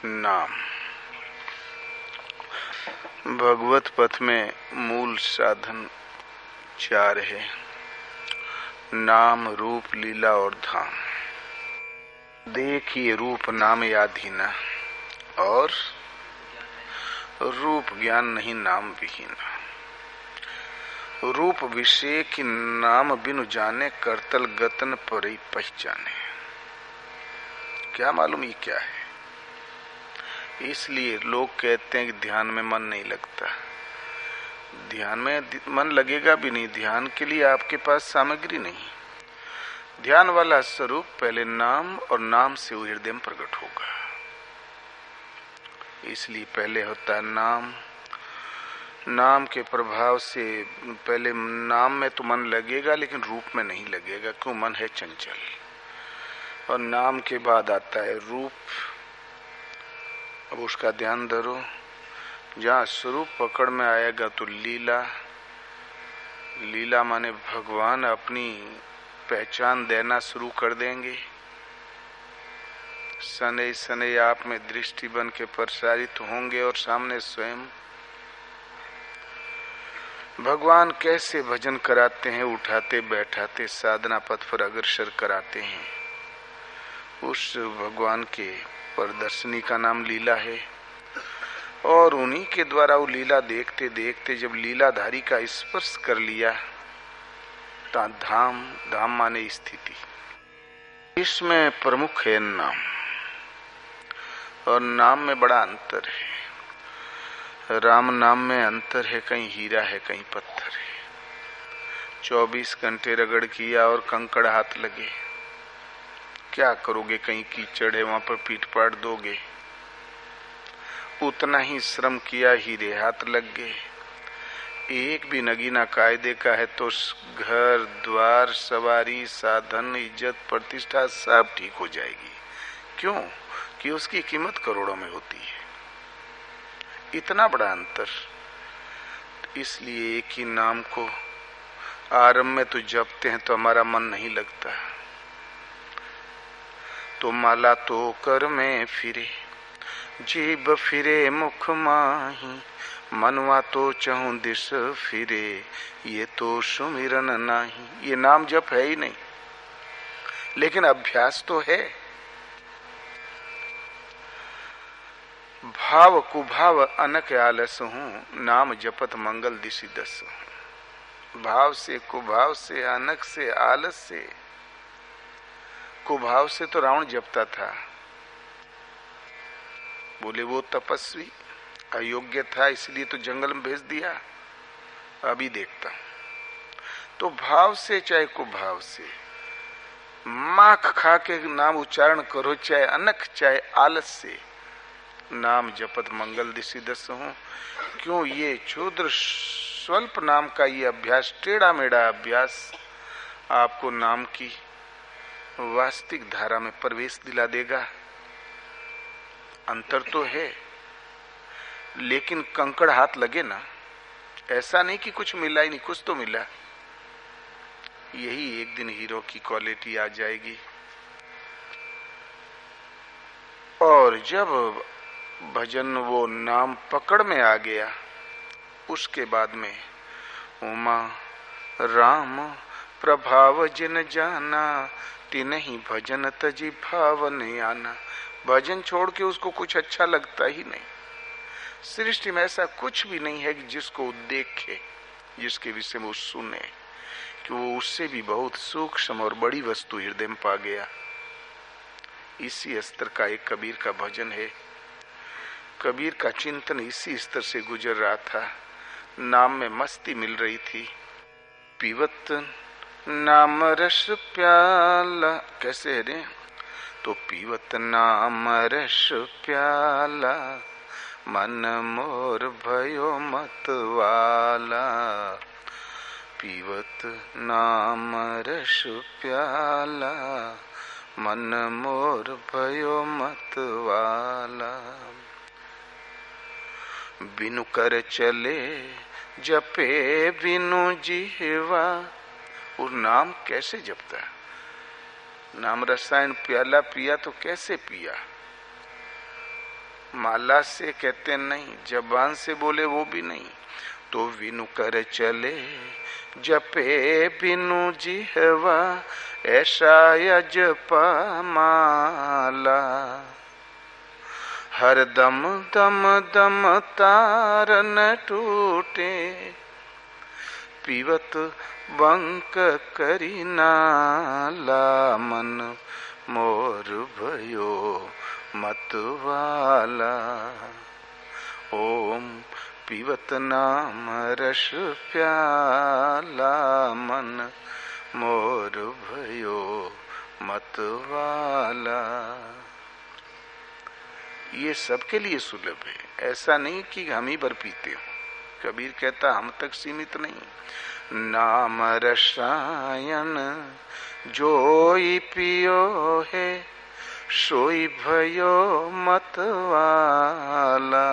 नाम भगवत पथ में मूल साधन चार है। नाम, रूप, लीला और धाम। देखिए, रूप नाम याधीना और रूप ज्ञान नहीं नाम विहीन। रूप विषय की नाम बिनु जाने करतल गतन पर ही पहचाने। क्या मालूम ये क्या है? इसलिए लोग कहते हैं कि ध्यान में मन नहीं लगता। ध्यान में मन लगेगा भी नहीं। ध्यान के लिए आपके पास सामग्री नहीं। ध्यान वाला स्वरूप पहले नाम और नाम से वो हृदय में प्रकट होगा। इसलिए पहले होता है नाम। नाम के प्रभाव से पहले नाम में तो मन लगेगा, लेकिन रूप में नहीं लगेगा, क्यों? मन है चंचल। और नाम के बाद आता है रूप। अब उसका ध्यान धरो। जहाँ स्वरूप पकड़ में आएगा तो लीला। लीला माने भगवान अपनी पहचान देना शुरू कर देंगे। सने सने आप में दृष्टि बन के प्रसारित होंगे और सामने स्वयं भगवान कैसे भजन कराते हैं, उठाते बैठाते साधना पथ पर अग्रसर कराते हैं। उस भगवान के प्रदर्शनी का नाम लीला है। और उन्हीं के द्वारा वो लीला देखते देखते जब लीलाधारी का स्पर्श कर लिया तो धाम। धाम माने स्थिति। इसमें प्रमुख है नाम। और नाम में बड़ा अंतर है। राम नाम में अंतर है। कहीं हीरा है, कहीं पत्थर है। 24 घंटे रगड़ किया और कंकड़ हाथ लगे, क्या करोगे? कहीं कीचड़ है, वहां पर पीट पाट दोगे। उतना ही श्रम किया, हीरे हाथ लग गए। एक भी नगीना कायदे का है तो घर द्वार, सवारी, साधन, इज्जत, प्रतिष्ठा सब ठीक हो जाएगी। क्यों? कि उसकी कीमत करोड़ों में होती है। इतना बड़ा अंतर। इसलिए एक ही नाम को आरंभ में तो जपते हैं तो हमारा मन नहीं लगता। तो माला तो कर में फिरे, जीभ फिरे मुख माही, मनवा तो चहु दिस फिरे, ये तो सुमिरन नाही। ये नाम जप है ही नहीं, लेकिन अभ्यास तो है। भाव कुभाव अनक आलस हूँ, नाम जपत मंगल दिशि दस। भाव से, कुभाव से, अनक से, आलस से। कुभाव से तो रावण जपता था। बोले वो तपस्वी अयोग्य था, इसलिए तो जंगल में भेज दिया। अभी देखता हूं। तो भाव से चाहे कुभाव से माख खा के नाम उच्चारण करो, चाहे अनक चाहे आलस से नाम जपत मंगल दिशि दस हूं। क्यों? ये क्षुद्र स्वल्प नाम का ये अभ्यास, टेढ़ा मेढ़ा अभ्यास आपको नाम की वास्तविक धारा में प्रवेश दिला देगा। अंतर तो है, लेकिन कंकड़ हाथ लगे ना। ऐसा नहीं कि कुछ मिला ही नहीं, कुछ तो मिला। यही एक दिन हीरो की क्वालिटी आ जाएगी। और जब भजन वो नाम पकड़ में आ गया, उसके बाद में उमा राम प्रभाव जिन जाना, तिनहि भजन तजी भावन आना। भजन छोड़ के उसको कुछ अच्छा लगता ही नहीं। सृष्टि में ऐसा कुछ भी नहीं है कि जिसको देखे, जिसके विषय में वो सुने कि वो उससे भी बहुत सूक्ष्म और बड़ी वस्तु हृदय में पा गया। इसी स्तर का एक कबीर का भजन है। कबीर का चिंतन इसी स्तर से गुजर रहा था। नाम में मस्ती मिल रही थी। पीवत नाम रस प्याला, कैसे है रे? तो पीवत नाम रस प्याला, मन मोर भयो मत वाला। पीवत नाम रस प्याला, मन मोर भयो मत वाला। बिनु कर चले जपे बिनु जीवा। और नाम कैसे जपता है? नाम रसायन प्याला पिया तो कैसे पिया? माला से कहते नहीं, जबान से बोले वो भी नहीं, तो विनु कर चले जपे बिनु जिहवा, ऐसा यजपा माला। हर दम दम दम तार न टूटे, पीवत बंक करी नाला। मन मोर भयो मतवाला, ओम पीवत नाम रस प्याला। मन मोर भयो मतवाला। ये सबके लिए सुलभ है, ऐसा नहीं कि हम ही भर पीते हो। कबीर कहता हम तक सीमित नहीं। नाम रसायन जोई पियो है, सोई भयो मतवाला।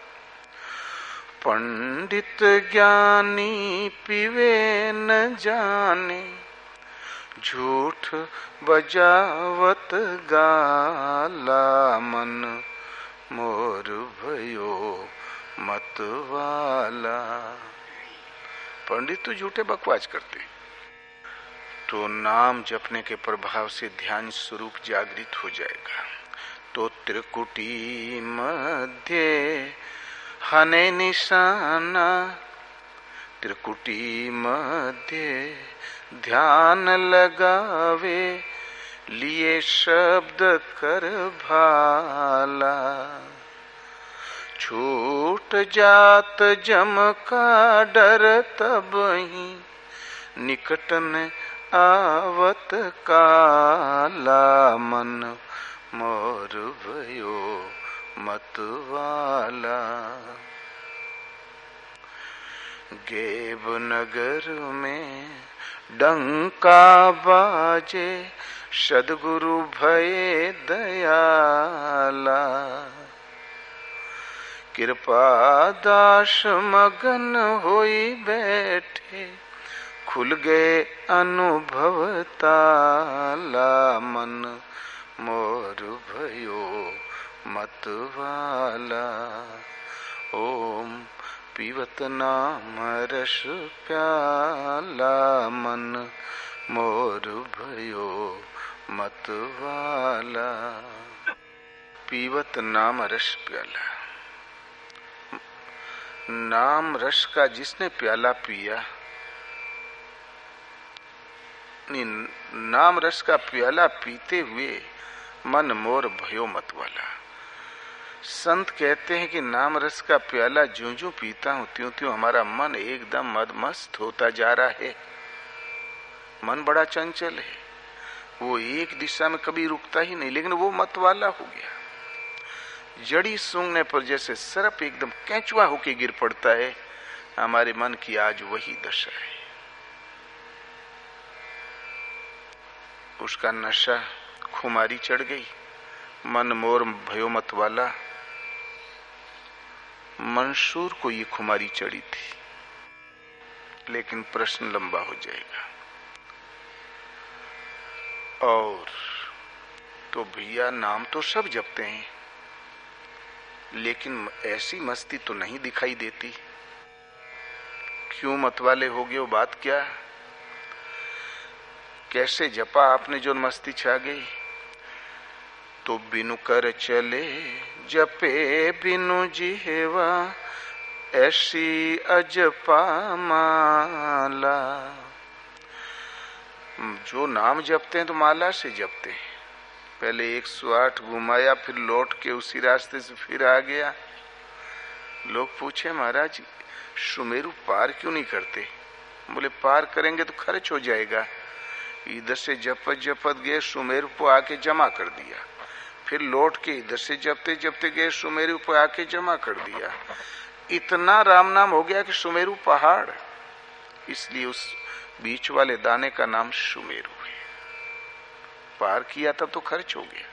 पंडित ज्ञानी पीवे न जाने, झूठ बजावत गाला। मन मोर भयो मतवाला। पंडित तो झूठे बकवास करते, तो नाम जपने के प्रभाव से ध्यान स्वरूप जागृत हो जाएगा। तो त्रिकुटी मध्य हने निशाना, त्रिकुटी मध्य ध्यान लगावे, लिए शब्द कर भाला। छूट जात जम का डर तब ही, निकटन आवत काला। मन मोर भयो मतवाला। गेब नगर में डंका बाजे, सद्गुरु भये दयाला। कृपा दास मगन होई बैठे, खुल गए अनुभव ताला। मन मोर भयो मतवाला। ओम पीवत नाम रस प्याला। मन मोर भयो मतवाला। पीवत नाम रस प्याला। नाम रस का जिसने प्याला पिया, नाम रस का प्याला पीते हुए मन मोर भयो मतवाला। संत कहते हैं कि नाम रस का प्याला ज्यों ज्यों पीता हूं त्यों त्यों हमारा मन एकदम मदमस्त होता जा रहा है। मन बड़ा चंचल है, वो एक दिशा में कभी रुकता ही नहीं, लेकिन वो मतवाला हो गया। जड़ी सूंघने पर जैसे सरप एकदम कैंचुआ होके गिर पड़ता है, हमारे मन की आज वही दशा है। उसका नशा खुमारी चढ़ गई। मन मोर भयो मतवाला। मंसूर को ये खुमारी चढ़ी थी, लेकिन प्रश्न लंबा हो जाएगा। और तो भैया नाम तो सब जपते हैं, लेकिन ऐसी मस्ती तो नहीं दिखाई देती। क्यों मतवाले हो गए, वो बात क्या? कैसे जपा आपने जो मस्ती छा गई? तो बिनु कर चले जपे बिनु जिहवा, ऐसी अजपा माला। जो नाम जपते हैं तो माला से जपते हैं। पहले 108 घुमाया, फिर लौट के उसी रास्ते से फिर आ गया। लोग पूछे महाराज सुमेरु पार क्यों नहीं करते? बोले पार करेंगे तो खर्च हो जाएगा। इधर से जपत जपत गए, सुमेरु को आके जमा कर दिया। फिर लौट के इधर से जपते जपते गए, सुमेरु को आके जमा कर दिया। इतना राम नाम हो गया कि सुमेरु पहाड़, इसलिए उस बीच वाले दाने का नाम सुमेरु है। पार किया तब तो खर्च हो गया।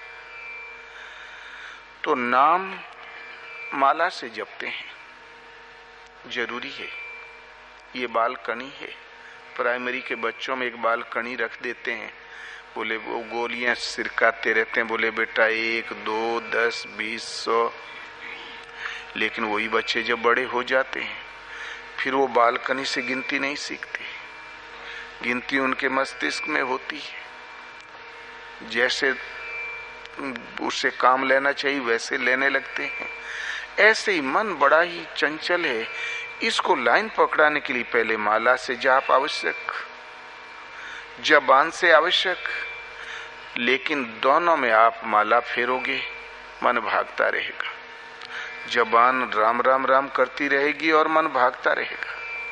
तो नाम माला से जपते हैं, जरूरी है। ये बालकनी है, प्राइमरी के बच्चों में एक बालकनी रख देते हैं, बोले वो गोलियां सिरकाते रहते हैं, बोले बेटा 1, 2, 10, 20, 100। लेकिन वही बच्चे जब बड़े हो जाते हैं फिर वो बालकनी से गिनती नहीं सीखते, गिनती उनके मस्तिष्क में होती है। जैसे उससे काम लेना चाहिए वैसे लेने लगते हैं। ऐसे ही मन बड़ा ही चंचल है, इसको लाइन पकड़ाने के लिए पहले माला से जाप आवश्यक, जबान से आवश्यक। लेकिन दोनों में आप माला फेरोगे मन भागता रहेगा, जबान राम राम राम करती रहेगी और मन भागता रहेगा।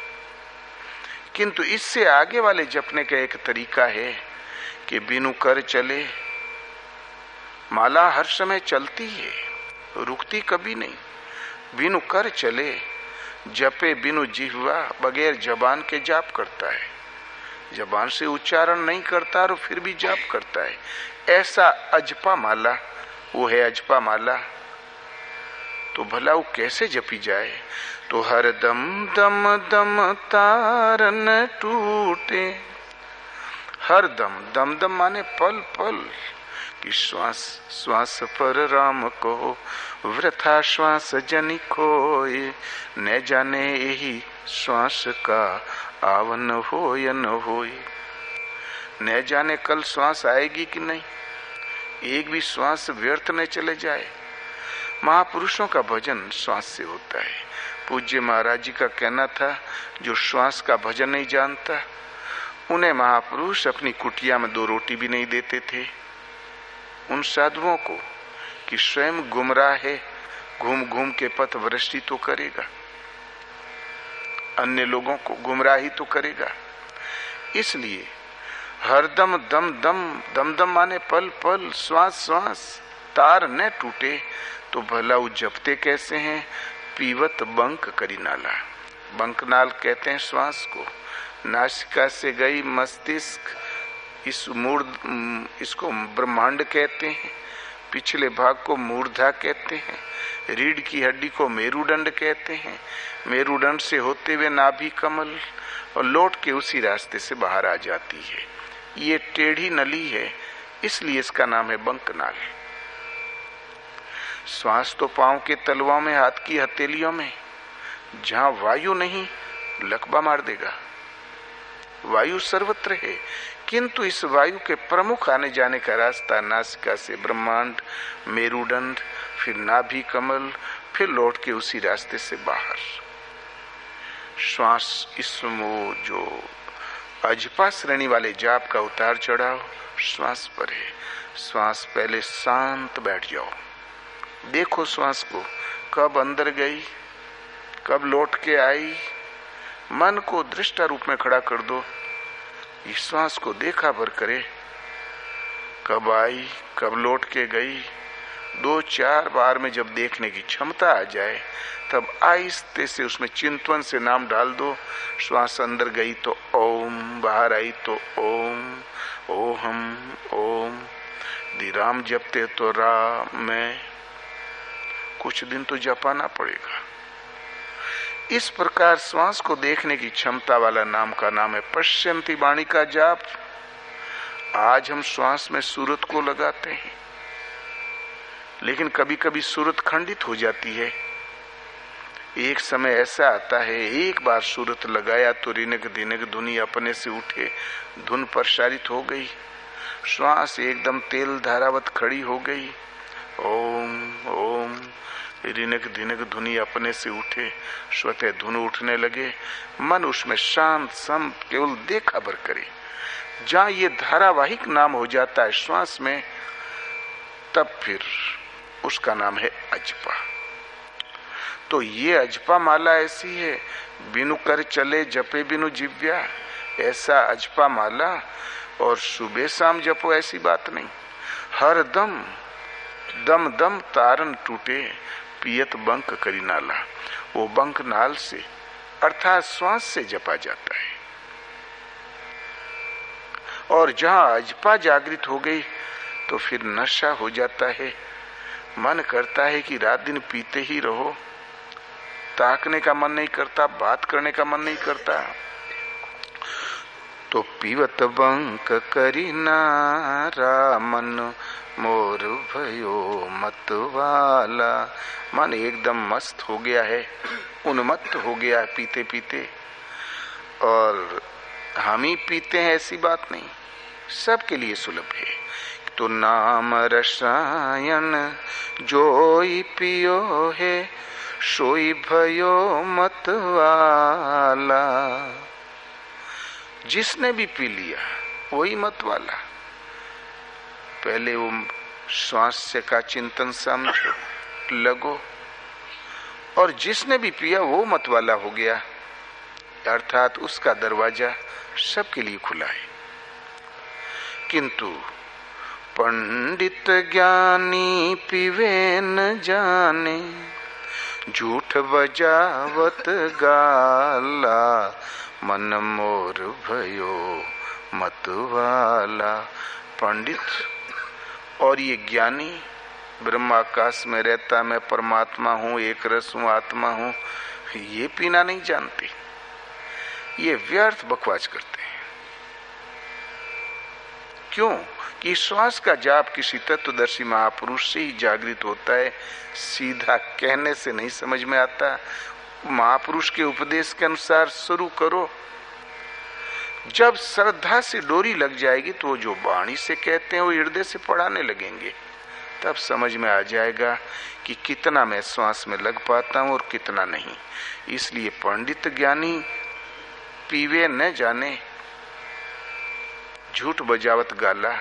किंतु इससे आगे वाले जपने का एक तरीका है कि बिनु कर चले। माला हर समय चलती है, रुकती कभी नहीं। बिनु कर चले, जपे बिनु जिह्वा, बगैर जबान के जाप करता है, जबान से उच्चारण नहीं करता और फिर भी जाप करता है। ऐसा अजपा माला, वो है अजपा माला। तो भला वो कैसे जपी जाए? तो हर दम दम दम तारन टूटे। हर दम, दम दम माने पल पल, कि श्वास श्वास पर राम को वृथा श्वास जनि खोए, न जाने यही श्वास का आवन हो या न होए। न जाने कल श्वास आएगी कि नहीं, एक भी श्वास व्यर्थ न चले जाए। महापुरुषों का भजन श्वास से होता है। पूज्य महाराज जी का कहना था, जो श्वास का भजन नहीं जानता उन्हें महापुरुष अपनी कुटिया में 2 रोटी भी नहीं देते थे। उन साधुओं को कि स्वयं गुमराह है, घूम घूम के पथ भ्रष्टि तो करेगा, अन्य लोगों को गुमराही तो करेगा। इसलिए हरदम दम दम, दम दम माने पल पल, श्वास श्वास, तार न टूटे। तो भला वो जपते कैसे हैं? पीवत बंक करी नाला। बंकनाल कहते हैं श्वास को। नासिका से गई मस्तिष्क, इस इसको ब्रह्मांड कहते हैं। पिछले भाग को मूर्धा कहते हैं। रीढ़ की हड्डी को मेरुदंड कहते हैं। मेरुदंड से होते हुए नाभि कमल और लौट के उसी रास्ते से बाहर आ जाती है। ये टेढ़ी नली है, इसलिए इसका नाम है बंकनाल। श्वास तो पांव के तलवों में, हाथ की हथेलियों में। जहां वायु नहीं लकवा मार देगा। वायु सर्वत्र है, किंतु इस वायु के प्रमुख आने जाने का रास्ता नासिका से ब्रह्मांड, मेरुदंड, फिर नाभि कमल, फिर लौट के उसी रास्ते से बाहर। श्वास, इसमें जो अजपा श्रेणी वाले जाप का उतार चढ़ाव श्वास पर है। श्वास पहले शांत बैठ जाओ, देखो श्वास को कब अंदर गई, कब लौट के आई। मन को दृष्टा रूप में खड़ा कर दो, इस श्वास को देखा भर करे, कब आई कब लौट के गई। 2-4 बार में जब देखने की क्षमता आ जाए तब आहिस्ते से उसमें चिंतन से नाम डाल दो। श्वास अंदर गई तो ओम, बाहर आई तो ओम, ओहम ओम। यदि राम जपते तो राम में कुछ दिन तो जपाना पड़ेगा। इस प्रकार श्वास को देखने की क्षमता वाला नाम का नाम है पश्यंती वाणी का जाप। आज हम श्वास में सूरत को लगाते हैं, लेकिन कभी कभी सूरत खंडित हो जाती है। एक समय ऐसा आता है, एक बार सूरत लगाया तो रिनक दिनक धुनी अपने से उठे, धुन प्रसारित हो गई, श्वास एकदम तेल धारावत खड़ी हो गई। ओम ओम, रिनक धिनक धुनी अपने से उठे, स्वतः धुन उठने लगे। मन उसमें शांत सम केवल देखा भर करे। जहां ये धारावाहिक नाम हो जाता है श्वास में, तब फिर उसका नाम है अजपा। तो ये अजपा माला ऐसी है, बिनु कर चले जपे बिनु जिव्या, ऐसा अजपा माला। और सुबह शाम जपो ऐसी बात नहीं। हर दम दम दम तारन टूटे, पियत बंक करी नाला। वो बंक नाल से अर्थात श्वास से जपा जाता है। और जहां अजपा जागृत हो गई तो फिर नशा हो जाता है। मन करता है कि रात दिन पीते ही रहो, ताकने का मन नहीं करता, बात करने का मन नहीं करता। तो पीवत बंक करी नारा मन मोर भयो मतवाला। मन एकदम मस्त हो गया है, उन्मत्त हो गया है पीते पीते। और हम ही पीते हैं ऐसी बात नहीं, सबके लिए सुलभ है। तो नाम रसायन जोई पियो है सोई भयो मतवाला। जिसने भी पी लिया वही मतवाला। पहले वो स्वास्थ्य का चिंतन समझो, लगो, और जिसने भी पिया वो मतवाला हो गया, अर्थात उसका दरवाजा सबके लिए खुला है। किंतु पंडित ज्ञानी पीवे न जाने झूठ बजावत गाला मन मोर भयो मतवाला। पंडित और ये ज्ञानी ब्रह्माकाश में रहता मैं परमात्मा हूँ, एक रस हूँ, आत्मा हूँ, ये पीना नहीं जानते, ये व्यर्थ बकवास करते हैं। क्यों? कि श्वास का जाप किसी तत्वदर्शी महापुरुष से ही जागृत होता है, सीधा कहने से नहीं समझ में आता। महापुरुष के उपदेश के अनुसार शुरू करो। जब श्रद्धा से डोरी लग जाएगी तो जो वाणी से कहते हैं वो हृदय से पढ़ाने लगेंगे, तब समझ में आ जाएगा कि कितना मैं श्वास में लग पाता हूं और कितना नहीं। इसलिए पंडित ज्ञानी पीवे न जाने झूठ बजावत गाला।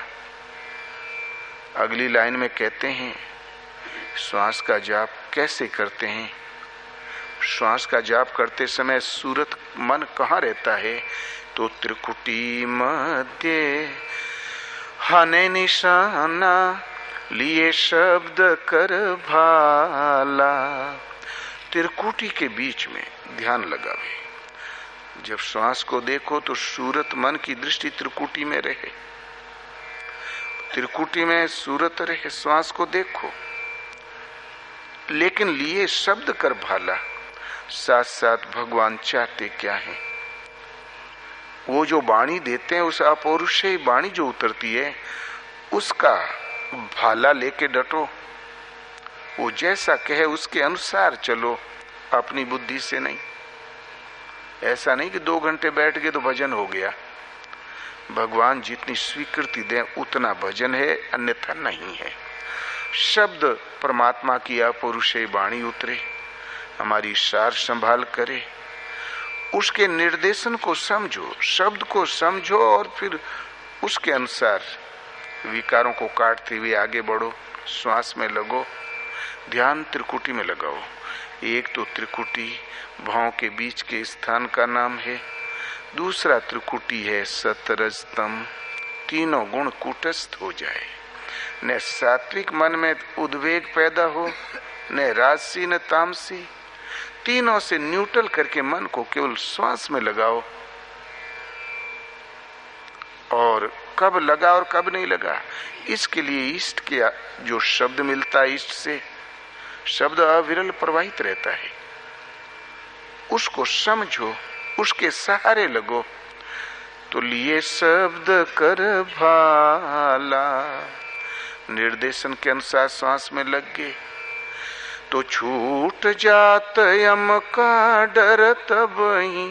अगली लाइन में कहते हैं श्वास का जाप कैसे करते हैं। श्वास का जाप करते समय सूरत मन कहाँ रहता है? तो त्रिकुटी मध्य हने निशाना लिए शब्द कर भाला। त्रिकुटी के बीच में ध्यान लगावे। जब श्वास को देखो तो सूरत मन की दृष्टि त्रिकुटी में रहे, त्रिकुटी में सूरत रहे, श्वास को देखो, लेकिन लिए शब्द कर भाला। साथ साथ भगवान चाहते क्या है? वो जो वाणी देते हैं, उस अपौरुष से वाणी जो उतरती है उसका भाला लेके डटो। वो जैसा कहे उसके अनुसार चलो, अपनी बुद्धि से नहीं। ऐसा नहीं कि 2 घंटे बैठ गए तो भजन हो गया। भगवान जितनी स्वीकृति दें उतना भजन है, अन्यथा नहीं है। शब्द परमात्मा की अपौरुषेय वाणी उतरे, हमारी सार संभाल करे, उसके निर्देशन को समझो, शब्द को समझो और फिर उसके अनुसार विकारों को काटते हुए आगे बढ़ो। श्वास में लगो, ध्यान त्रिकुटी में लगाओ। एक तो त्रिकुटी भाव के बीच के स्थान का नाम है, दूसरा त्रिकुटी है सतरजतम। तीनों गुण कूटस्थ हो जाए, न सात्विक मन में उद्वेग पैदा हो, न राजसी न तामसी। तीनों से न्यूट्रल करके मन को केवल श्वास में लगाओ। और कब लगा और कब नहीं लगा, इसके लिए इष्ट के जो शब्द मिलता है, इष्ट से शब्द अविरल प्रवाहित रहता है, उसको समझो, उसके सहारे लगो। तो लिए शब्द कर भाला, निर्देशन के अनुसार श्वास में लग गए तो छूट जात यम का डर तब ही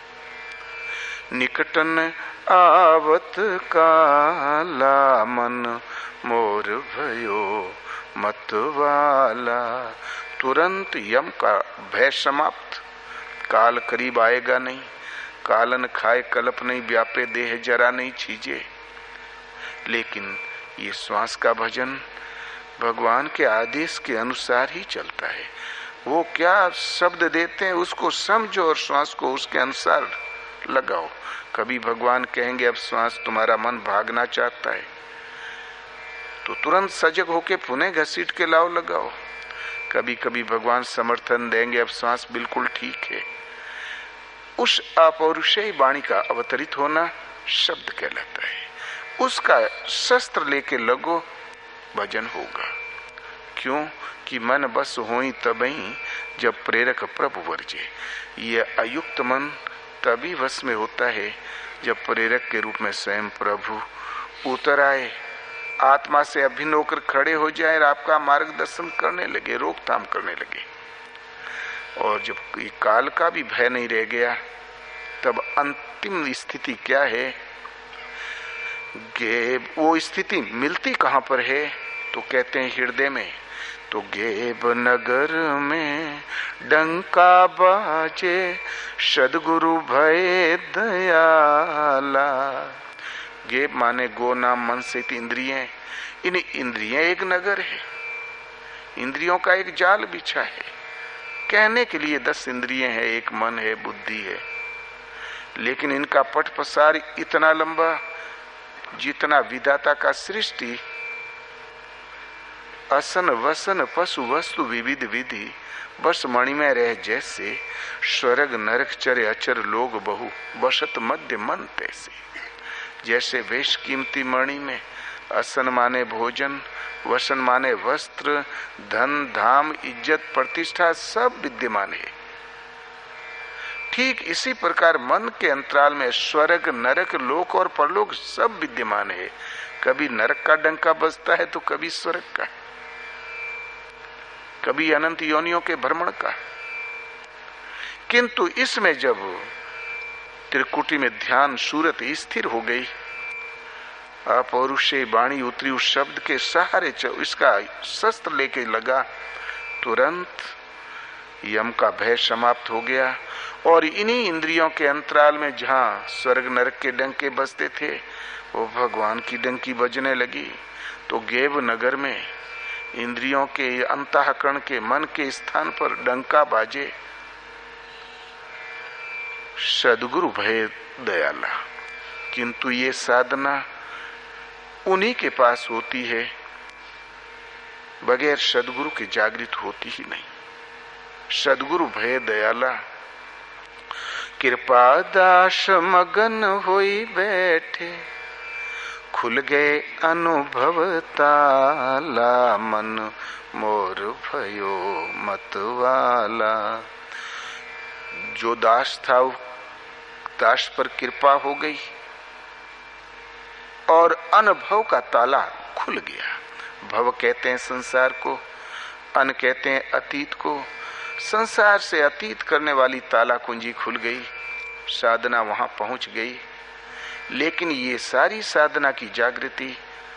निकटन आवत काला मन मोर भयो मतवाला। तुरंत यम का भय समाप्त, काल करीब आएगा नहीं। कालन खाए कल्प नहीं, व्यापे देह जरा नहीं छीजे। लेकिन ये श्वास का भजन भगवान के आदेश के अनुसार ही चलता है। वो क्या शब्द देते हैं उसको समझो और श्वास को उसके अनुसार लगाओ। कभी भगवान कहेंगे अब श्वास तुम्हारा मन भागना चाहता है तो तुरंत सजग होके पुनः घसीट के लाओ, लगाओ। कभी कभी भगवान समर्थन देंगे अब श्वास बिल्कुल ठीक है। उस अपौरुषेय वाणी का अवतरित होना शब्द कहलाता है। उसका शस्त्र लेके लगो, भजन होगा। क्यों? कि मन बस होई तबही जब प्रेरक प्रभु वर्जे। ये अयुक्त मन तभी वश में होता है जब प्रेरक के रूप में स्वयं प्रभु उतर आए, आत्मा से अभिन्न होकर खड़े हो जाए और आपका मार्गदर्शन करने लगे, रोकथाम करने लगे। और जब काल का भी भय नहीं रह गया, तब अंतिम स्थिति क्या है? वो स्थिति मिलती कहां पर है? तो कहते हैं हृदय में। तो गेब नगर में डंका बाजे, सदगुरु भय दयाला। गेब माने गो, नाम, मन से इंद्रियां। इन इंद्रियां एक नगर है, इंद्रियों का एक जाल बिछा है। कहने के लिए 10 इंद्रियां हैं, एक मन है, बुद्धि है, लेकिन इनका पट पसार इतना लंबा जितना विधाता का सृष्टि असन वसन पशु वस्तु विविध विधि बस मणि में रह जैसे, स्वर्ग नरक चरे अचर लोग बहु बसत मध्य मन तैसे। जैसे वेश कीमती मणि में असन माने भोजन, वसन माने वस्त्र, धन धाम इज्जत प्रतिष्ठा सब विद्यमान है। ठीक इसी प्रकार मन के अंतराल में स्वर्ग नरक लोक और परलोक सब विद्यमान है। कभी नरक का डंका बजता है तो कभी स्वर्ग का, कभी अनंत योनियों के भ्रमण का। किंतु इसमें जब त्रिकुटी में ध्यान सूरत स्थिर हो गई, अपौरुषे वाणी उतरी, उस शब्द के सहारे इसका शस्त्र लेके लगा, तुरंत यम का भय समाप्त हो गया। और इन्हीं इंद्रियों के अंतराल में जहां स्वर्ग नरक के डंके बजते थे, वो भगवान की डंकी बजने लगी। तो गेब नगर में इंद्रियों के अंतःकरण के मन के स्थान पर डंका बाजे, सदगुरु भय दयाला। किंतु ये साधना उन्हीं के पास होती है, बगैर सदगुरु के जागृत होती ही नहीं। सदगुरु भय दयाला कृपा दास मगन होई बैठे, खुल गए अनुभव ताला, मन मोर भयो मतवाला। जो दास था दास पर कृपा हो गई और अनुभव का ताला खुल गया। भव कहते हैं संसार को, अन कहते हैं अतीत को। संसार से अतीत करने वाली ताला कुंजी खुल गई, साधना वहां पहुंच गई। लेकिन ये सारी साधना की जागृति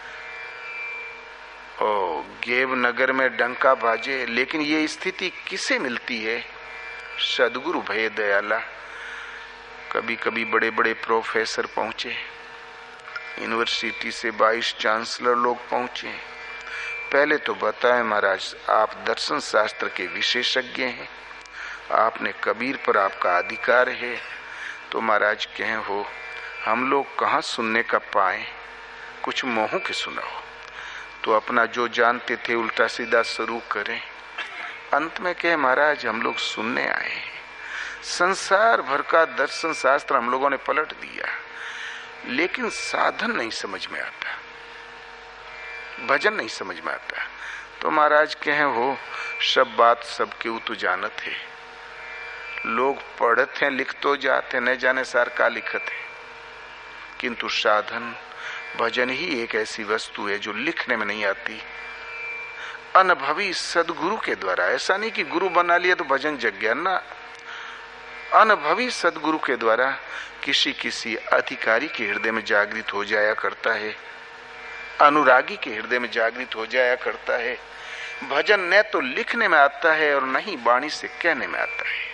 और गेब नगर में डंका बाजे, लेकिन ये स्थिति किसे मिलती है? सदगुरु भय दयाला। कभी कभी बड़े बड़े प्रोफेसर पहुंचे, यूनिवर्सिटी से 22 चांसलर लोग पहुंचे। पहले तो बताएं महाराज, आप दर्शन शास्त्र के विशेषज्ञ हैं, आपने कबीर पर आपका अधिकार है। तो महाराज कहें हो, हम लोग कहाँ सुनने का पाए, कुछ मोह के सुनाओ। तो अपना जो जानते थे उल्टा सीधा शुरू करें। अंत में कहे महाराज, हम लोग सुनने आए हैं, संसार भर का दर्शन शास्त्र हम लोगों ने पलट दिया, लेकिन साधन नहीं समझ में आता, भजन नहीं समझ में आता। तो महाराज कहे हो, सब बात सबके ऊ तो जानत है, लोग पढ़ते हैं लिख तो जाते, न जाने सार का लिखत है। किंतु साधन भजन ही एक ऐसी वस्तु है जो लिखने में नहीं आती, अनुभवी सदगुरु के द्वारा। ऐसा नहीं कि गुरु बना लिया तो भजन जग गया ना, अनुभवी सदगुरु के द्वारा किसी किसी अधिकारी के हृदय में जागृत हो जाया करता है, अनुरागी के हृदय में जागृत हो जाया करता है। भजन न तो लिखने में आता है और न ही वाणी से कहने में आता है।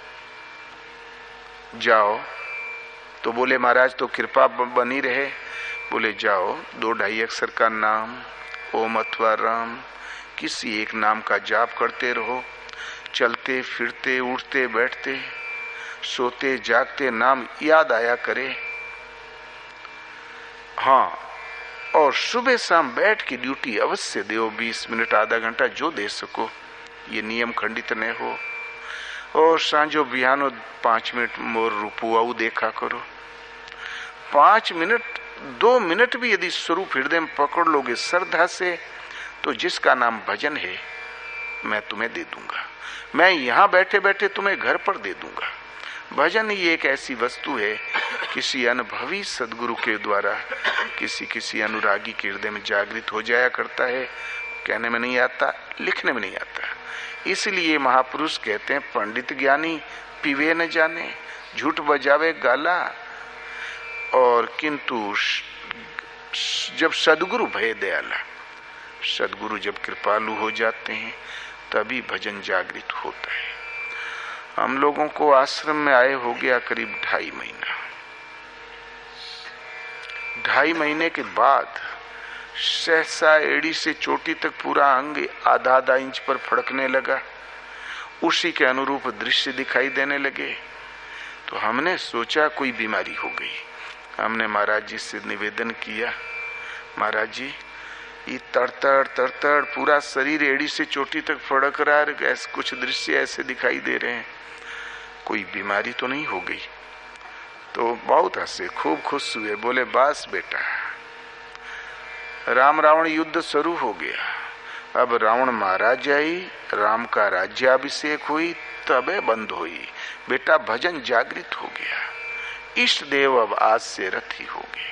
जाओ तो बोले महाराज तो कृपा बनी रहे। बोले जाओ, 2-2.5 अक्षर का नाम ओम अथवा राम, किसी एक नाम का जाप करते रहो। चलते फिरते उठते बैठते सोते जागते नाम याद आया करे। हाँ, और सुबह शाम बैठ की ड्यूटी अवश्य दो, 20 मिनट आधा घंटा जो दे सको, ये नियम खंडित न हो। और सांझो बिहानो 5 मिनट मोर रूपुआऊ देखा करो। 5 मिनट 2 मिनट भी यदि स्वरूप हृदय में पकड़ लोगे श्रद्धा से, तो जिसका नाम भजन है मैं तुम्हें दे दूंगा। मैं यहां बैठे बैठे तुम्हें घर पर दे दूंगा। भजन ही एक ऐसी वस्तु है, किसी अनुभवी सदगुरु के द्वारा किसी अनुरागी के हृदय में जागृत हो जाया करता है। कहने में नहीं आता, लिखने में नहीं आता। इसलिए महापुरुष कहते हैं, पंडित ज्ञानी पीवे न जाने, झूठ बजावे गाला। और किंतु जब सदगुरु भय दयाला, सदगुरु जब कृपालु हो जाते हैं तभी भजन जागृत होता है। हम लोगों को आश्रम में आए हो गया करीब 2.5 महीना। 2.5 महीने के बाद सहसा एड़ी से चोटी तक पूरा अंग आधा इंच पर फड़कने लगा। उसी के अनुरूप दृश्य दिखाई देने लगे। तो हमने सोचा कोई बीमारी हो गई। हमने महाराज जी से निवेदन किया, महाराज जी ये तड़तड़ पूरा शरीर एड़ी से चोटी तक फड़क रहा है, ऐसे कुछ दृश्य ऐसे दिखाई दे रहे हैं, कोई बीमारी तो नहीं हो गई? तो बहुत हंसे, खूब खुश हुए, बोले बस बेटा, राम रावण युद्ध शुरू हो गया। अब रावण मारा जाई, राम का राज्याभिषेक हुई, तबे बंद हुई। बेटा भजन जागृत हो गया, इष्ट देव अब आज से रथी हो गए।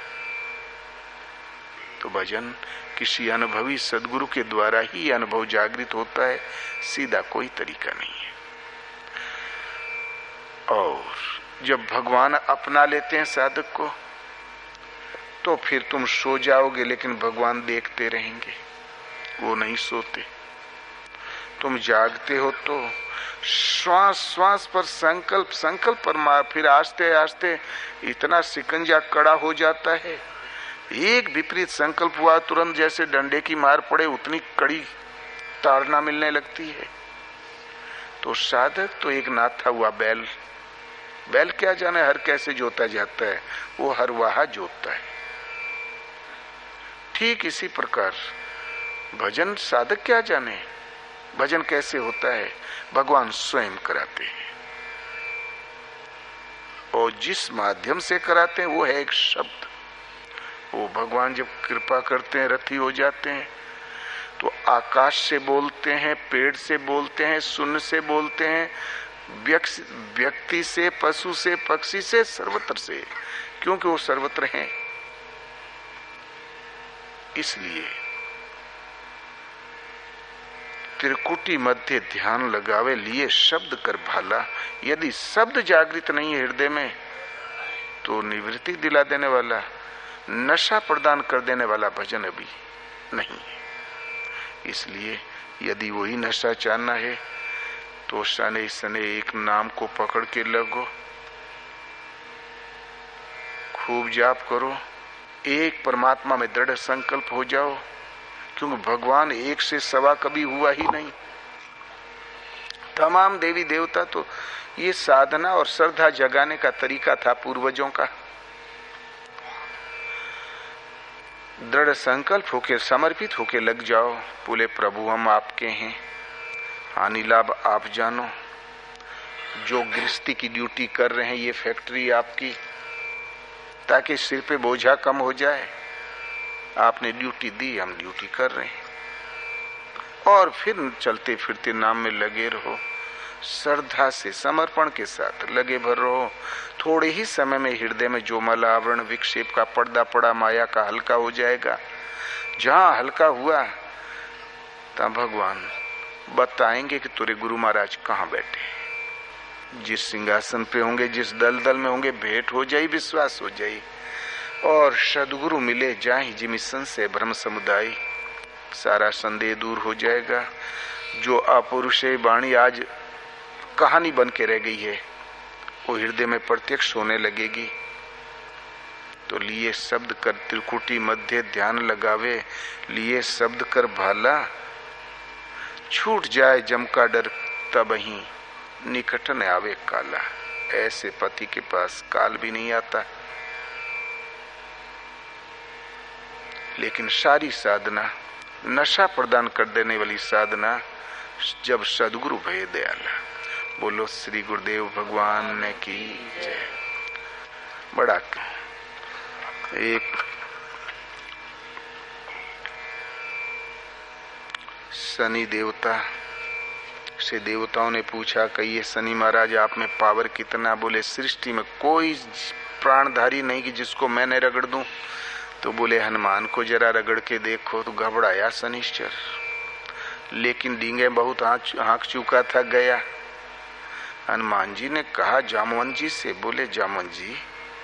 तो भजन किसी अनुभवी सदगुरु के द्वारा ही अनुभव जागृत होता है, सीधा कोई तरीका नहीं है। और जब भगवान अपना लेते हैं साधक को, तो फिर तुम सो जाओगे लेकिन भगवान देखते रहेंगे, वो नहीं सोते। तुम जागते हो तो श्वास श्वास पर संकल्प पर फिर आस्ते आस्ते इतना सिकंजा कड़ा हो जाता है। एक विपरीत संकल्प हुआ तुरंत जैसे डंडे की मार पड़े, उतनी कड़ी ताड़ना मिलने लगती है। तो साधक तो एक नाथा हुआ बैल क्या जाने हर कैसे जोता जाता है, वो हर वाहा जोतता है। ठीक इसी प्रकार भजन साधक क्या जाने भजन कैसे होता है, भगवान स्वयं कराते हैं। और जिस माध्यम से कराते हैं वो है एक शब्द। वो भगवान जब कृपा करते हैं, रथी हो जाते हैं, तो आकाश से बोलते हैं, पेड़ से बोलते हैं, शून्य से बोलते हैं, व्यक्ति से, पशु से, पक्षी से, सर्वत्र से, क्योंकि वो सर्वत्र हैं। इसलिए त्रिकुटी मध्य ध्यान लगावे, लिए शब्द कर भाला। यदि शब्द जागृत नहीं है हृदय में, तो निवृत्ति दिला देने वाला, नशा प्रदान कर देने वाला भजन अभी नहीं है। इसलिए यदि वही नशा चाहना है तो शनै शनै एक नाम को पकड़ के लगो, खूब जाप करो, एक परमात्मा में दृढ़ संकल्प हो जाओ, क्योंकि भगवान एक से सवा कभी हुआ ही नहीं। तमाम देवी देवता तो ये साधना और श्रद्धा जगाने का तरीका था पूर्वजों का। दृढ़ संकल्प होके, समर्पित होके लग जाओ, बोले प्रभु हम आपके हैं, हानि लाभ आप जानो, जो गृहस्थी की ड्यूटी कर रहे हैं ये फैक्ट्री आपकी, ताकि सिर पे बोझा कम हो जाए। आपने ड्यूटी दी, हम ड्यूटी कर रहे हैं। और फिर चलते फिरते नाम में लगे रहो, श्रद्धा से, समर्पण के साथ लगे भर रहो। थोड़े ही समय में हृदय में जो मल आवरण विक्षेप का पर्दा पड़ा माया का हल्का हो जाएगा। जहां हल्का हुआ तब भगवान बताएंगे कि तुरे गुरु महाराज कहाँ बैठे। जिस सिंहासन पे होंगे, जिस दलदल में होंगे, भेंट हो जाई, विश्वास हो जाई। और सदगुरु मिले जाहि जिमि संशय भ्रम समुदाय, सारा संदेह दूर हो जाएगा। जो अपौरुषेय वाणी आज कहानी बन के रह गई है, वो हृदय में प्रत्यक्ष होने लगेगी। तो लिए शब्द कर त्रिकुटी मध्य ध्यान लगावे, लिए शब्द कर भाला, छूट जाए जम का डर तब ही निकट न आवे काला। ऐसे पति के पास काल भी नहीं आता। लेकिन सारी साधना, नशा प्रदान कर देने वाली साधना, जब सदगुरु भय दयाला। बोलो श्री गुरुदेव भगवान ने की जय। बड़ा एक शनि देवता से देवताओं ने पूछा कि ये शनि महाराज आप में पावर कितना? बोले सृष्टि में कोई प्राणधारी नहीं कि जिसको मैंने रगड़ दूं। तो बोले हनुमान को जरा रगड़ के देखो। तो घबराया शनिश्चर, लेकिन डींगे बहुत हाँक चुका था, गया। हनुमान जी ने कहा जामवंत जी से, बोले जामवंत जी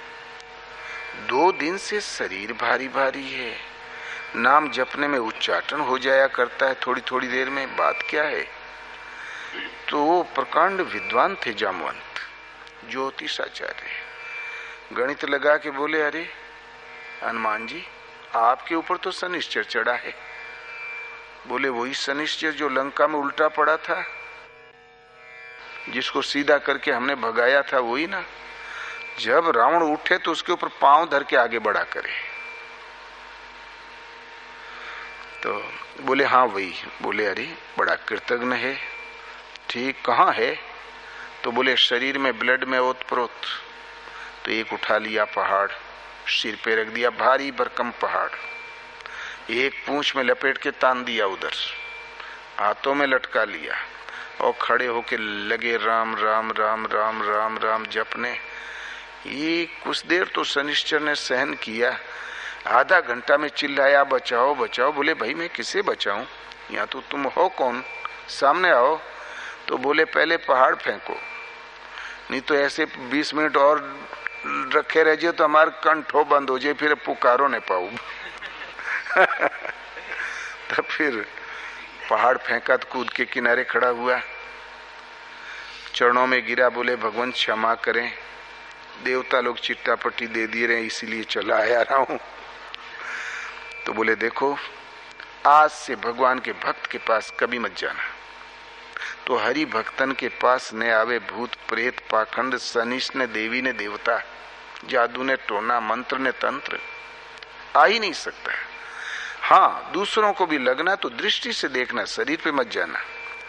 2 दिन से शरीर भारी भारी है, नाम जपने में उच्चाटन हो जाया करता है थोड़ी थोड़ी देर में, बात क्या है? तो वो प्रकांड विद्वान थे जामवंत, ज्योतिषाचार्य। गणित लगा के बोले अरे हनुमान जी आपके ऊपर तो शनिश्चर चढ़ा है। बोले वही शनिश्चर जो लंका में उल्टा पड़ा था, जिसको सीधा करके हमने भगाया था, वही ना। जब रावण उठे तो उसके ऊपर पांव धर के आगे बढ़ा करे। तो बोले हाँ वही। बोले अरे बड़ा कृतज्ञ है, ठीक कहाँ है? तो बोले शरीर में ब्लड में ओतप्रोत। तो एक उठा लिया पहाड़, सिर पे रख दिया भारी भरकम पहाड़, एक पूंछ में लपेट के तान दिया, उधर हाथों में लटका लिया और खड़े होके लगे राम राम राम राम राम राम जपने। ये कुछ देर तो शनिश्चर ने सहन किया, आधा घंटा में चिल्लाया बचाओ बचाओ। बोले भाई मैं किसे बचाऊं, यहाँ तो तुम हो कौन, सामने आओ। तो बोले पहले पहाड़ फेंको, नहीं तो ऐसे 20 मिनट और रखे रह जाए तो हमारे कंठों बंद हो जाए, फिर पुकारो न पाऊ। तब फिर पहाड़ फेंका तो कूद के किनारे खड़ा हुआ, चरणों में गिरा, बोले भगवान क्षमा करें, देवता लोग चिट्टा पट्टी दे दिए रहे इसीलिए चला आया रहा हूं। तो बोले देखो आज से भगवान के भक्त के पास कभी मत जाना। तो हरि भक्तन के पास न आवे भूत प्रेत पाखंड, सनिश ने देवी ने देवता, जादू ने टोना, मंत्र ने तंत्र, आ ही नहीं सकता। हाँ दूसरों को भी लगना तो दृष्टि से देखना, शरीर पे मत जाना।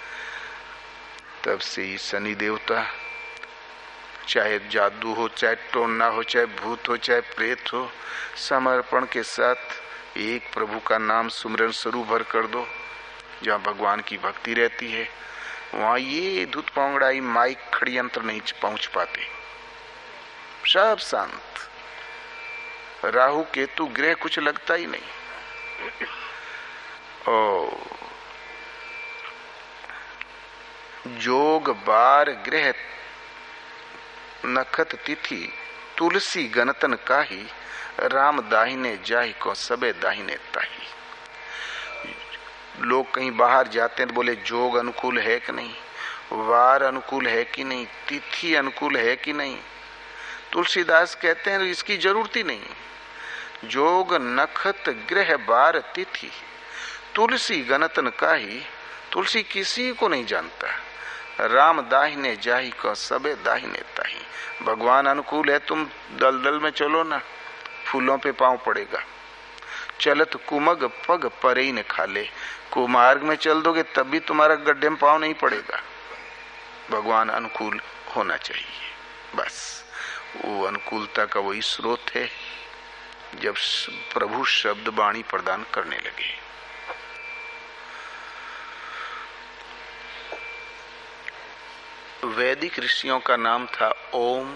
तब से ही शनि देवता, चाहे जादू हो, चाहे टोना हो, चाहे भूत हो, चाहे प्रेत हो, समर्पण के साथ एक प्रभु का नाम सुमिरन शुरू भर कर दो। जहाँ भगवान की भक्ति रहती है वहां ये धुत पोंगड़ाई माइक खड़ी यंत्र नहीं पहुंच पाते, सब शांत। राहु केतु ग्रह कुछ लगता ही नहीं। ओ जोग बार ग्रह नखत तिथि, तुलसी गणतन काही, राम दाहिने जाहि को सबे दाहिने ताही। लोग कहीं बाहर जाते हैं तो बोले जोग अनुकूल है कि नहीं, वार अनुकूल है कि नहीं, तिथि अनुकूल है कि नहीं। तुलसीदास कहते हैं इसकी जरूरत ही नहीं। जोग नखत ग्रह बार तिथि, तुलसी गणतन काही, तुलसी किसी को नहीं जानता। राम दाहिने जाहि को सबे दाहिने ताही। भगवान अनुकूल है, तुम दलदल में चलो ना, फूलों पे पांव पड़ेगा। चलत कुमग पग परे न खाले, कुमार्ग में चल दोगे तब भी तुम्हारा गड्ढे में पांव नहीं पड़ेगा। भगवान अनुकूल होना चाहिए, बस वो अनुकूलता का वही स्रोत है जब प्रभु शब्द वाणी प्रदान करने लगे। वैदिक ऋषियों का नाम था ओम।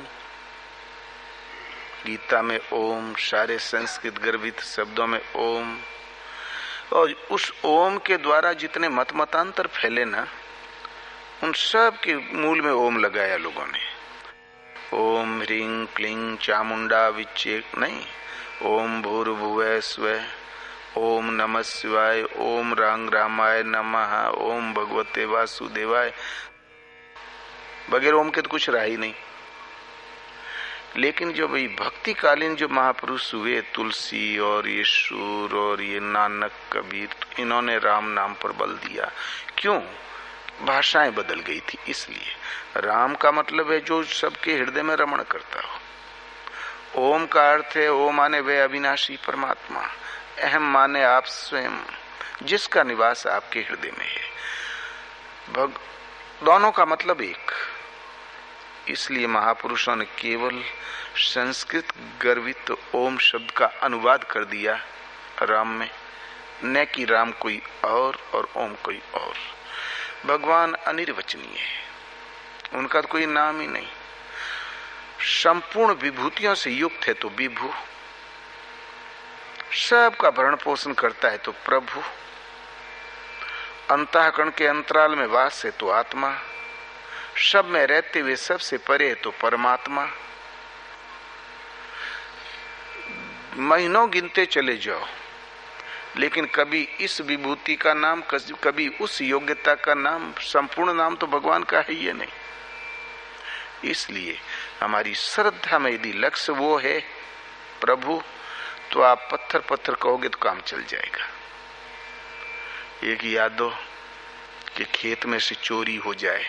गीता में ओम, सारे संस्कृत गर्भित शब्दों में ओम। और उस ओम के द्वारा जितने मत मतांतर फैले ना, उन सब के मूल में ओम लगाया लोगों ने। ओम ह्रीं क्लीं चामुंडा विच्चे नहीं, ओम भूर्भुवः स्वः, ओम नमः शिवाय, ओम रांग रामाय नमः, ओम भगवते वासुदेवाय। बगैर ओम के तो कुछ रहा ही नहीं। लेकिन जो भाई भक्ति कालीन जो महापुरुष हुए, तुलसी और ये सूर और ये नानक कबीर, तो इन्होंने राम नाम पर बल दिया। क्यों? भाषाएं बदल गई थी इसलिए। राम का मतलब है जो सबके हृदय में रमण करता हो। ओम का अर्थ है ओम माने वे अविनाशी परमात्मा, अहम माने आप स्वयं, जिसका निवास आपके हृदय में है। दोनों का मतलब एक। इसलिए महापुरुषों ने केवल संस्कृत गर्वित ओम शब्द का अनुवाद कर दिया राम में, न कि राम कोई और ओम कोई और। भगवान अनिर्वचनीय है, उनका तो कोई नाम ही नहीं। संपूर्ण विभूतियों से युक्त है तो विभु, सबका भरण पोषण करता है तो प्रभु, अंतःकरण के अंतराल में वास है तो आत्मा, सब में रहते हुए सबसे परे है तो परमात्मा। महीनों गिनते चले जाओ, लेकिन कभी इस विभूति का नाम, कभी उस योग्यता का नाम, संपूर्ण नाम तो भगवान का है ही नहीं। इसलिए हमारी श्रद्धा में यदि लक्ष्य वो है प्रभु, तो आप पत्थर पत्थर कहोगे तो काम चल जाएगा। एक याद दो कि खेत में से चोरी हो जाए,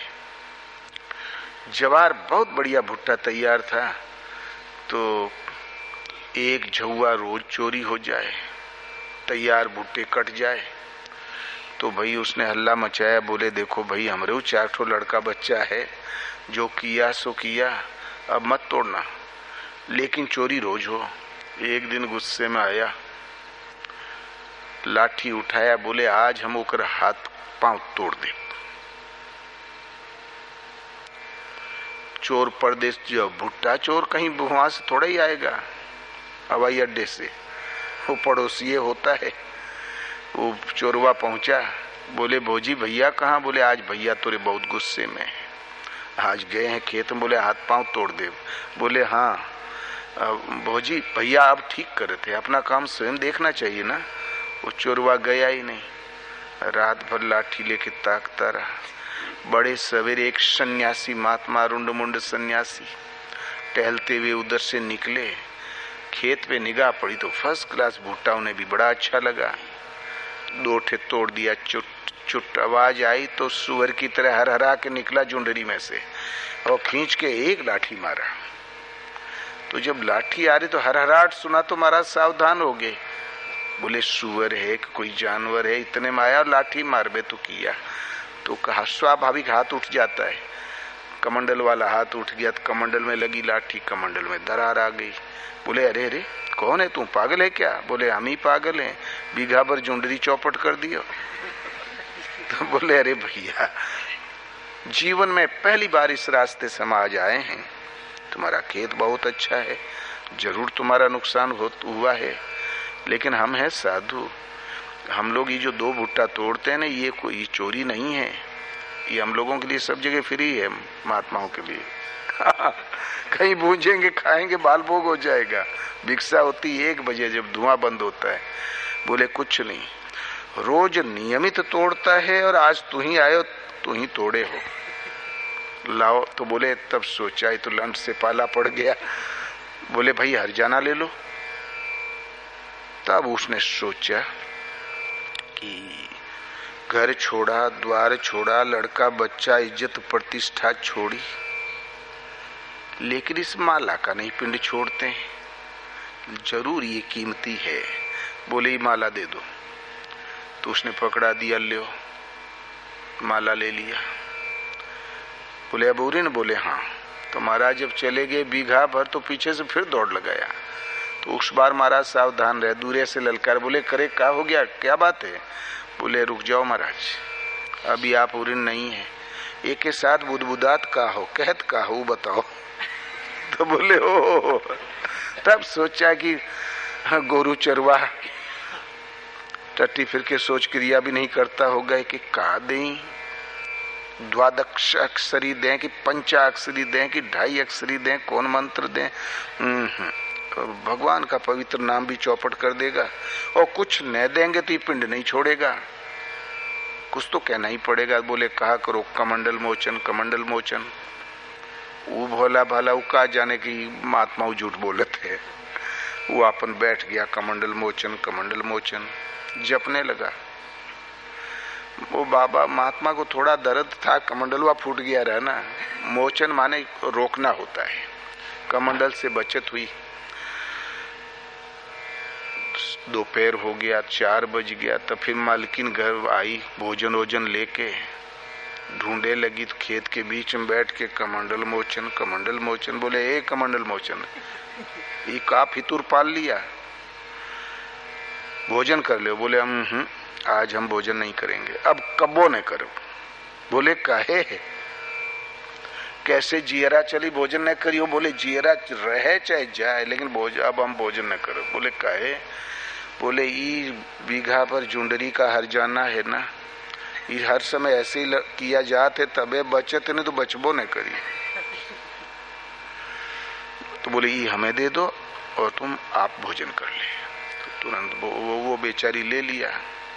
जवार बहुत बढ़िया भुट्टा तैयार था, तो एक झुआ रोज चोरी हो जाए, तैयार भुट्टे कट जाए, तो भाई उसने हल्ला मचाया, बोले देखो भाई हमरे 4 ठो लड़का बच्चा है, जो किया सो किया, अब मत तोड़ना, लेकिन चोरी रोज हो। एक दिन गुस्से में आया, लाठी उठाया, बोले आज हम ओकर हाथ पांव तोड़ दे। चोर परदेश, जो भुट्टा चोर कहीं वहां से थोड़ा ही आएगा, हवाई अड्डे से, वो पड़ोसी होता है। वो चोरवा पहुंचा, बोले भौजी भैया कहाँ? बोले आज भैया तोरे बहुत गुस्से में, आज गए हैं खेत में, बोले हाथ पांव तोड़ दे। बोले हाँ भौजी भैया आप ठीक करे थे, अपना काम स्वयं देखना चाहिए ना। वो चोरवा गया ही नहीं, रात भर लाठी लेके ताकता रहा। बड़े सवेरे एक सन्यासी, महात्मा रुंड मुंड सन्यासी, टहलते हुए उधर से निकले, खेत पे निगाह पड़ी तो फर्स्ट क्लास भुट्टा, उन्हें भी बड़ा अच्छा लगा। 2 ठे तोड़ दिया, चुट चुट आवाज आई तो सुअर की तरह हरहरा के निकला जुंडरी में से, और खींच के एक लाठी मारा। तो जब लाठी आ रही तो हरहराट सुना तो महाराज सावधान हो गए, बोले सुअर है कि कोई जानवर है, इतने में आया और लाठी मार बे तो किया। तो कहा स्वाभाविक हाथ उठ जाता है, कमंडल वाला हाथ उठ गया, तो कमंडल में लगी लाठी, कमंडल में दरार आ गई। बोले अरे अरे कौन है तू, पागल है क्या? बोले हम ही पागल हैं, बीघा भर जुंडरी चौपट कर दियो। तो बोले अरे भैया जीवन में पहली बार इस रास्ते से हम आज आए हैं, तुम्हारा खेत बहुत अच्छा है, जरूर तुम्हारा नुकसान हुआ है, लेकिन हम हैं साधु, हम लोग ये जो 2 भुट्टा तोड़ते हैं ना, ये कोई चोरी नहीं है, ये हम लोगों के लिए सब जगह फ्री है, महात्माओं के लिए। कहीं भूजेंगे खाएंगे बाल भोग हो जाएगा। भिक्षा होती 1 बजे जब धुआं बंद होता है। बोले कुछ नहीं, रोज नियमित तोड़ता है और आज तू ही आयो, तू ही तोड़े हो, लाओ। तो बोले तब सोचा तो लंड से पाला पड़ गया। बोले भाई हरजाना ले लो। तब उसने सोचा कि घर छोड़ा, द्वार छोड़ा, लड़का बच्चा, इज्जत प्रतिष्ठा छोड़ी, लेकिन इस माला का नहीं पिंड छोड़ते हैं, जरूर ये कीमती है। बोले ये माला दे दो। तो उसने पकड़ा दिया, लो माला ले लिया। बोले अब उरिन? बोले हाँ। तो महाराज जब चले गए बीघा भर, तो पीछे से फिर दौड़ लगाया। तो उस बार महाराज सावधान रहे, दूरे से ललकार, बोले करे क्या हो गया, क्या बात है? बोले रुक जाओ महाराज, अभी आप उरिन नहीं है, एक के साथ बुदबुदात का हो, कहत का हो, बताओ। तो बोले ओ। तब सोचा कि गोरु चरवा टट्टी फिर के सोच क्रिया भी नहीं करता होगा कि का दें, द्वादश अक्षरी दें कि पंचाक्षरी दें कि 2.5 अक्षरी दें, कौन मंत्र दें? भगवान का पवित्र नाम भी चौपट कर देगा, और कुछ न देंगे तो ये पिंड नहीं छोड़ेगा, कुछ तो कहना ही पड़ेगा। बोले कहा करो कमंडल मोचन, कमंडल मोचन। वो भोला भाला वो का जाने की महात्मा झूठ बोले थे। वो अपन बैठ गया, कमंडल मोचन, कमंडल मोचन जपने लगा। वो बाबा महात्मा को थोड़ा दर्द था, कमंडलवा फूट गया रहा ना। मोचन माने रोकना होता है, कमंडल से बचत हुई। दोपहर हो गया, 4 बज गया, तो फिर मालकिन घर आई भोजन वोजन लेके, ढूंढे लगी तो खेत के बीच में बैठ के कमंडल मोचन, कमंडल मोचन। बोले ए कमंडल मोचन, ये का फितूर पाल लिया, भोजन कर ले। बोले हम आज हम भोजन नहीं करेंगे, अब कब्बो न करो। बोले काहे, कैसे जियरा चली भोजन न करियो। बोले जियरा रहे चाहे जाए, लेकिन अब हम भोजन न करो। बोले काहे, बोले ई बीघा पर जुंडरी का हर जाना है ना, ये हर समय ऐसे ही किया जाते तबे बचत, नहीं तो बचबो न करिए। तो बोले ये हमें दे दो और तुम आप भोजन कर ले। तो तुरंत वो बेचारी ले लिया।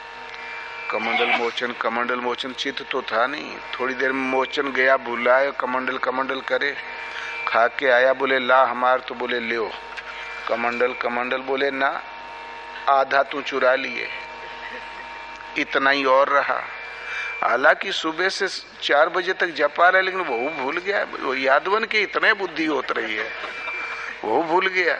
कमंडल मोचन चित्त तो था नहीं। थोड़ी देर में मोचन गया, बुलाए कमंडल कमंडल करे, खा के आया। बोले ला हमार, तो बोले ले कमंडल बोले ना, आधा तू चुरा लिए, इतना ही और रहा। हालांकि सुबह से 4 बजे तक जपा रहा, लेकिन वो भूल गया। वो यादवन के इतने बुद्धि होत रही है, वो भूल गया।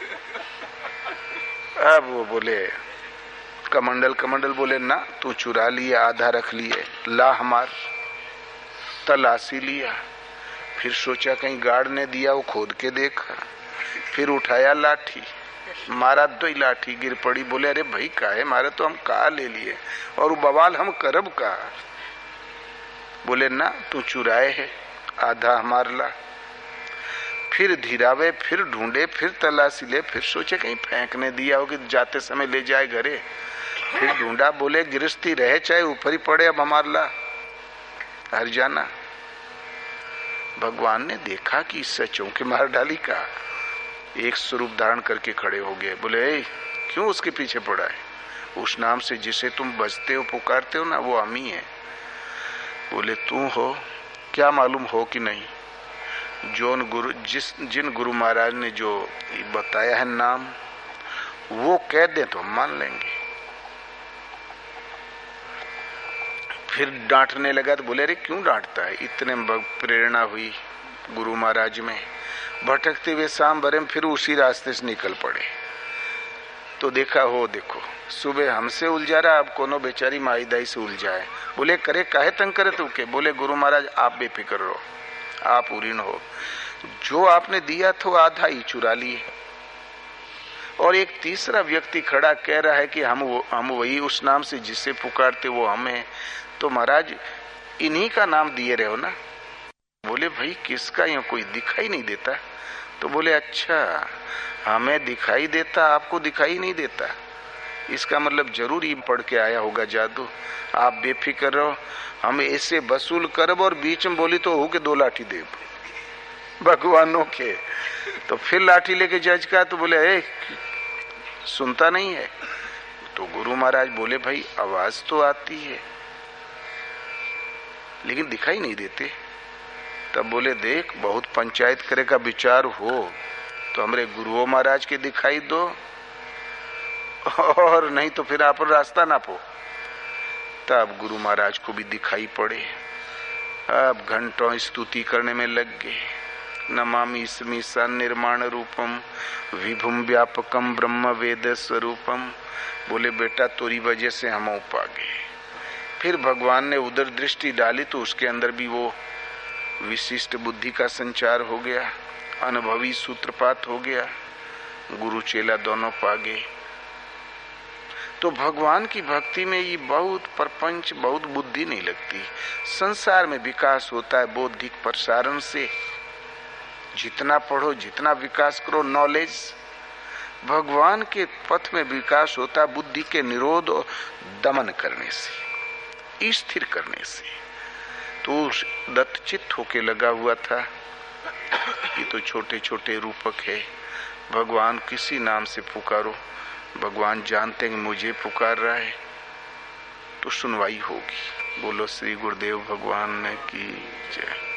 अब वो बोले कमंडल बोले ना, तू चुरा लिए, आधा रख लिए, ला हमार। तलाशी लिया, फिर सोचा कहीं गार्ड ने दिया, वो खोद के देखा, फिर उठाया लाठी, मारा तो ही लाठी गिर पड़ी। बोले अरे भाई काहे मारे, तो हम कहा ले लिए और बवाल हम करब का। बोले ना, तू चुराए है, आधा हमार ला। फिर धीरावे, फिर ढूंढे, फिर तलाशी ले, फिर सोचे कहीं फेंकने दिया हो कि जाते समय ले जाए घरे। फिर ढूंढा, बोले गिरस्ती रहे चाहे ऊपर ही पड़े, अब हमार ला हर जाना। भगवान ने देखा कि इससे चौंके मार डाली का, एक स्वरूप धारण करके खड़े हो गए। बोले क्यों उसके पीछे पड़ा है, उस नाम से जिसे तुम बजते हो पुकारते हो ना, वो हम ही है। बोले तू हो, क्या मालूम हो कि नहीं, जिन गुरु महाराज ने जो बताया है नाम, वो कह दे तो हम मान लेंगे। फिर डांटने लगा। तो बोले अरे क्यों डांटता है, इतने प्रेरणा हुई गुरु महाराज में। भटकते हुए शाम भरे में फिर उसी रास्ते से निकल पड़े। तो देखो सुबह हमसे उलझा रहा, अब कोनो बेचारी माईदाई से उलझाए। बोले करे काहे तंग करे तू के। बोले गुरु महाराज आप बेफिक्र रहो, आप उरीन हो, जो आपने दिया तो आधा ही चुरा लिए। और एक तीसरा व्यक्ति खड़ा कह रहा है कि हम वही उस नाम से जिससे पुकारते वो हमें। तो महाराज इन्हीं का नाम दिए रहे हो ना। बोले भाई किसका, यहाँ कोई दिखाई नहीं देता। तो बोले अच्छा, हमें दिखाई देता, आपको दिखाई नहीं देता, इसका मतलब जरूर ही पढ़ के आया होगा जादू। आप बेफिक्र रहो, हम ऐसे वसूल करब। और बीच में बोली तो हो के 2 लाठी देव भगवानों के। तो फिर लाठी लेके जज का। तो बोले सुनता नहीं है। तो गुरु महाराज बोले भाई आवाज तो आती है लेकिन दिखाई नहीं देते। तब बोले देख, बहुत पंचायत करे का विचार हो तो हमरे गुरुओं महाराज के दिखाई दो, और नहीं तो फिर आप रास्ता ना पो। तब गुरु महाराज को भी दिखाई पड़े। अब घंटों स्तुति करने में लग गए। नमामि स्मि सन्निर्माण रूपम विभुम व्यापकम ब्रह्म वेद स्वरूपम। बोले बेटा तोरी वजह से हम उपा गए। फिर भगवान ने उधर दृष्टि डाली तो उसके अंदर भी वो विशिष्ट बुद्धि का संचार हो गया, अनुभवी सूत्रपात हो गया, गुरु चेला दोनों पा गए। तो भगवान की भक्ति में ये बहुत प्रपंच, बहुत बुद्धि नहीं लगती। संसार में विकास होता है बौद्धिक प्रसारण से। जितना पढ़ो, जितना विकास करो नॉलेज, भगवान के पथ में विकास होता है बुद्धि के निरोध और दमन करने से, स्थिर करने से। तो दत्तचित्त होके लगा हुआ था, ये तो छोटे छोटे रूपक है, भगवान किसी नाम से पुकारो, भगवान जानते हैं मुझे पुकार रहा है तो सुनवाई होगी। बोलो श्री गुरुदेव भगवान की जय।